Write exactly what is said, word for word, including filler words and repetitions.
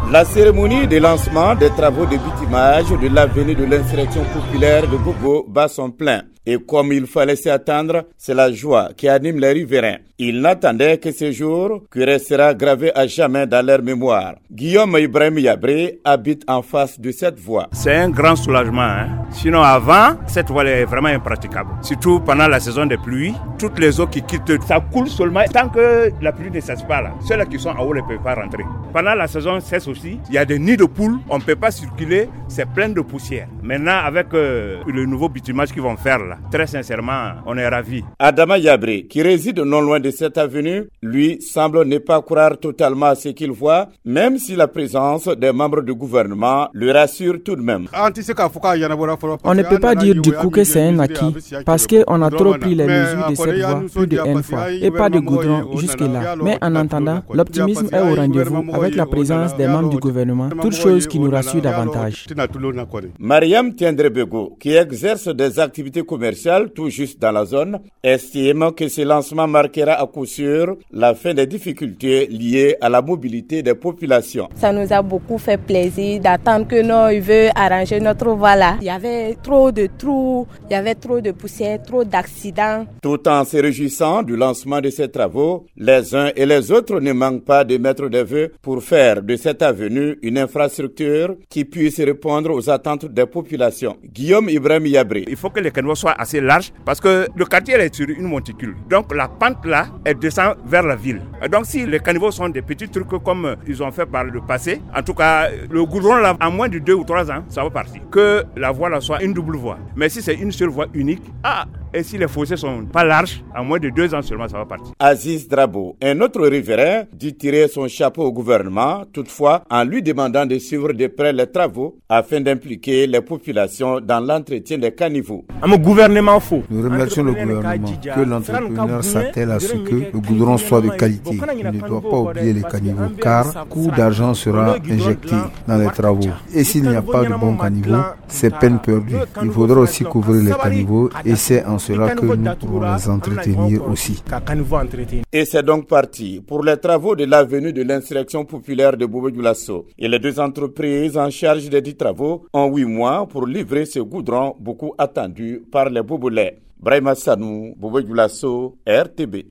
La cérémonie de lancement des travaux de bitumage de l'avenue de l'insurrection populaire de Bobo bat son plein. Et comme il fallait s'y attendre, c'est la joie qui anime les riverains. Ils n'attendaient que ce jour qui restera gravé à jamais dans leur mémoire. Guillaume Ibrahim Yabré habite en face de cette voie. C'est un grand soulagement. Hein? Sinon avant, cette voie est vraiment impraticable. Surtout pendant la saison des pluies, toutes les eaux qui quittent, ça coule seulement tant que la pluie ne cesse pas là. Ceux-là qui sont en haut ne peuvent pas rentrer. Pendant la saison cesse aussi, il y a des nids de poules, on ne peut pas circuler, c'est plein de poussière. Maintenant avec euh, le nouveau bitumage qu'ils vont faire là, très sincèrement, on est ravis. Adama Yabré, qui réside non loin de cette avenue, lui semble ne pas croire totalement à ce qu'il voit, même si la présence des membres du gouvernement le rassure tout de même. On ne peut pas dire du coup que c'est un acquis, parce qu'on a trop pris les mesures de cette voie plus de une fois, et pas de goudron jusque-là. Mais en attendant, l'optimisme est au rendez-vous avec la présence des membres du gouvernement, toute chose qui nous rassure davantage. Mariam Tiendrebego, qui exerce des activités commerciales tout juste dans la zone, estime que ce lancement marquera à coup sûr la fin des difficultés liées à la mobilité des populations. Ça nous a beaucoup fait plaisir d'attendre que nous veut arranger notre voie là. Il y avait trop de trous, il y avait trop de poussière, trop d'accidents. Tout en se réjouissant du lancement de ces travaux, les uns et les autres ne manquent pas de mettre des vœux pour faire de cette avenue une infrastructure qui puisse répondre aux attentes des populations. Guillaume Ibrahim Yabré. Il faut que les caniveaux soient assez larges parce que le quartier est sur une monticule. Donc la pente là, elle descend vers la ville. Et donc si les caniveaux sont des petits trucs comme ils ont fait par le passé, en tout cas le goudron là, en moins de deux ou trois ans, ça va partir. Que la voie là soit une double voie. Mais si c'est une seule voie unique, ah, et si les fossés sont pas larges, en moins de deux ans seulement, ça va partir. Aziz Drabo, un autre riverain, dit tirer son chapeau au gouvernement, toutefois en lui demandant de suivre de près les travaux afin d'impliquer les populations dans l'entretien des caniveaux. Un gouvernement faux. Nous remercions le gouvernement que l'entrepreneur s'attelle à ce que le goudron soit de qualité. Il ne doit pas oublier les caniveaux car coût d'argent sera injecté dans les travaux. Et s'il n'y a pas de bons caniveaux, c'est peine perdue. Il faudra aussi couvrir les caniveaux et c'est en cela que nous pourrons les entretenir aussi. Et c'est donc parti pour les travaux de l'avenue de l'insurrection populaire de Bobo-Dioulasso. Et les deux entreprises en charge des dix travaux ont huit mois pour livrer ce goudron beaucoup attendu par les Bobolais. Brahima Sanou, Bobo-Dioulasso, R T B.